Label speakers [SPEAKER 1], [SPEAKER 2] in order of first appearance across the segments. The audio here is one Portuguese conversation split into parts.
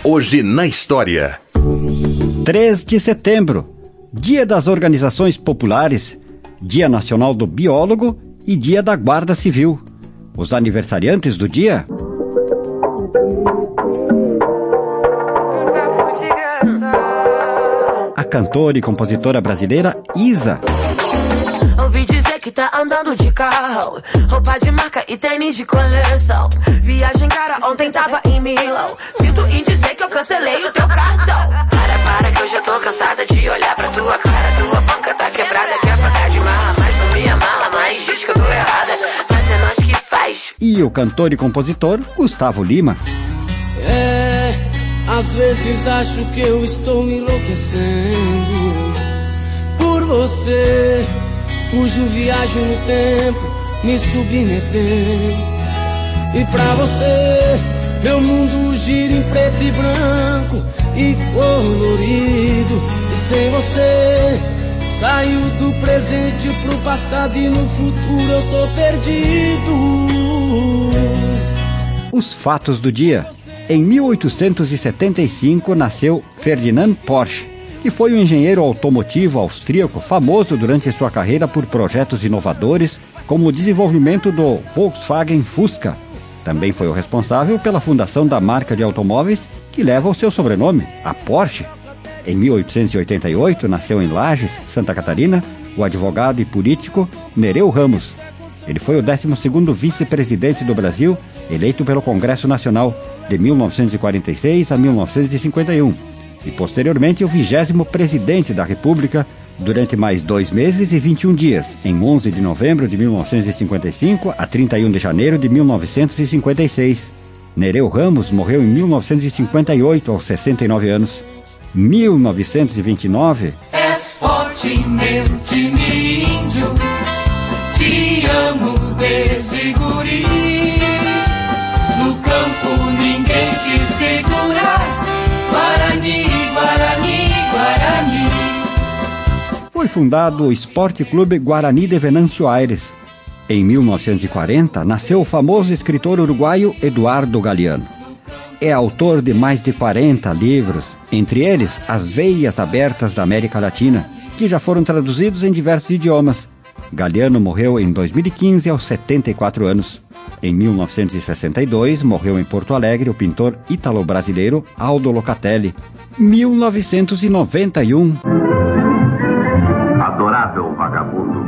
[SPEAKER 1] Hoje na história.
[SPEAKER 2] 3 de setembro, Dia das Organizações Populares, Dia Nacional do Biólogo e Dia da Guarda Civil. Os aniversariantes do dia: a cantora e compositora brasileira Isa.
[SPEAKER 3] Ouvi dizer que tá andando de carro, roupa de marca e tênis de coleção. Viagem cara, ontem tava em Milão. Sinto em dizer que eu cancelei o teu cartão. Para que eu já tô cansada de olhar pra tua cara. Tua banca tá quebrada, quer passar de marra, mas não me amala, mas diz que eu tô errada. Mas é nós que faz.
[SPEAKER 2] E o cantor e compositor Gustavo Lima.
[SPEAKER 4] Às vezes acho que eu estou me enlouquecendo por você. Fujo, viajo no tempo, me submetendo. E pra você, meu mundo gira em preto e branco e colorido. E sem você, saio do presente pro passado e no futuro eu tô perdido.
[SPEAKER 2] Os fatos do dia. Em 1875 nasceu Ferdinand Porsche, que foi um engenheiro automotivo austríaco famoso durante sua carreira por projetos inovadores, como o desenvolvimento do Volkswagen Fusca. Também foi o responsável pela fundação da marca de automóveis que leva o seu sobrenome, a Porsche. Em 1888 nasceu em Lages, Santa Catarina, o advogado e político Nereu Ramos. Ele foi o 12º vice-presidente do Brasil, eleito pelo Congresso Nacional de 1946 a 1951. E posteriormente o 20º presidente da República durante mais 2 meses e 21 dias, em 11 de novembro de 1955 a 31 de janeiro de 1956. Nereu Ramos morreu em 1958, aos 69 anos. 1929...
[SPEAKER 5] És fortemente índio, te amo desde guri. No campo ninguém te segura. Guarani, Guarani, Guarani.
[SPEAKER 2] Foi fundado o Esporte Clube Guarani de Venâncio Aires. Em 1940, nasceu o famoso escritor uruguaio Eduardo Galeano. É autor de mais de 40 livros, entre eles As Veias Abertas da América Latina, que já foram traduzidos em diversos idiomas. Galeano morreu em 2015, aos 74 anos. Em 1962, morreu em Porto Alegre o pintor ítalo-brasileiro Aldo Locatelli. 1991.
[SPEAKER 6] Adorável vagabundo.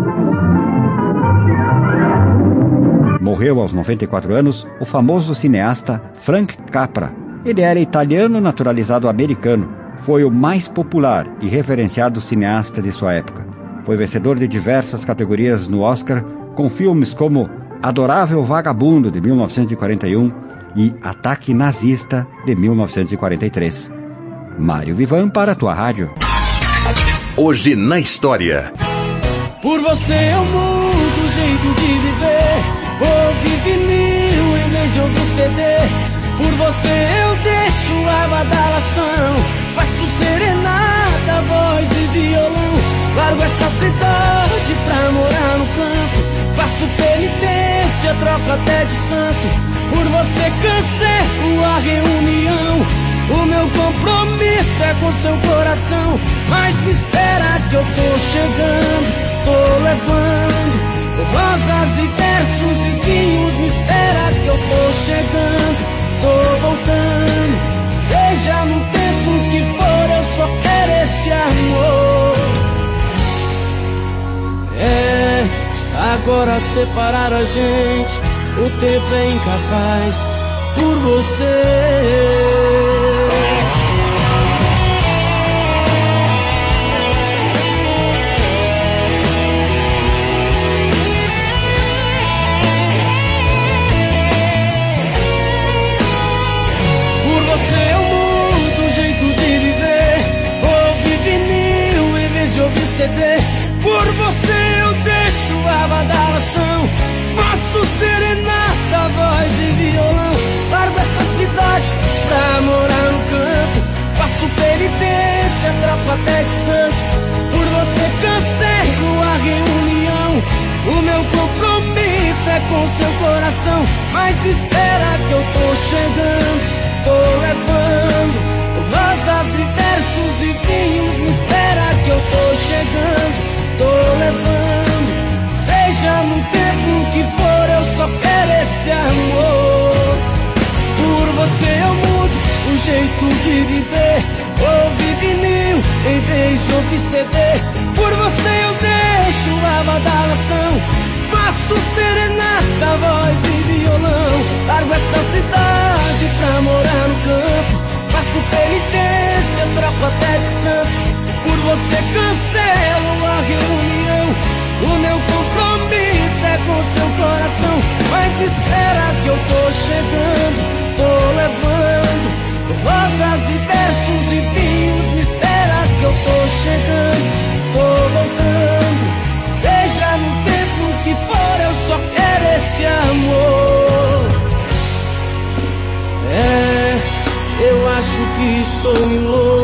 [SPEAKER 2] Morreu aos 94 anos o famoso cineasta Frank Capra. Ele era italiano naturalizado americano. Foi o mais popular e reverenciado cineasta de sua época. Foi vencedor de diversas categorias no Oscar, com filmes como Adorável Vagabundo, de 1941, e Ataque Nazista, de 1943. Mário Vivan para a tua rádio.
[SPEAKER 1] Hoje na história.
[SPEAKER 4] Por você eu mudo o jeito de viver. Ouvi vinil em vez de ouvir CD. Por você eu deixo a badalação. Faço serenata, voz e violão. Largo essa cidade pra morar no campo. Faço penitência, troco até de santo. Por você cancelo a reunião. O meu compromisso é com seu coração. Mas me espera que eu tô chegando. Tô levando rosas e versos e vinhos. Me espera que eu tô chegando. Tô voltando. Seja no tempo que for, eu só quero esse amor. Agora separar a gente, o tempo é incapaz por você. Por você eu mudo o jeito de viver. Ouvi vinil em vez de ouvir CD. Por você eu deixo a badalação. Faço serenata, voz e violão. Largo essa cidade pra morar no campo. Faço penitência, troco até de santo. Por você cancelo a reunião. O meu compromisso é com seu coração. Mas me espera que eu tô chegando. Tô levando jeito de viver. Ouve vinil em vez de ouvir CD. Por você eu deixo a badalação, faço serenata, voz e violão. Largo essa cidade pra morar no campo, faço penitência, troco até de santo. Por você cancelo a reunião, o meu compromisso é com seu coração. Mas me espera que eu tô chegando, tô levando rosas e versos e vinhos. Me espera que eu tô chegando, tô voltando. Seja no tempo que for, eu só quero esse amor. Eu acho que estou em louco.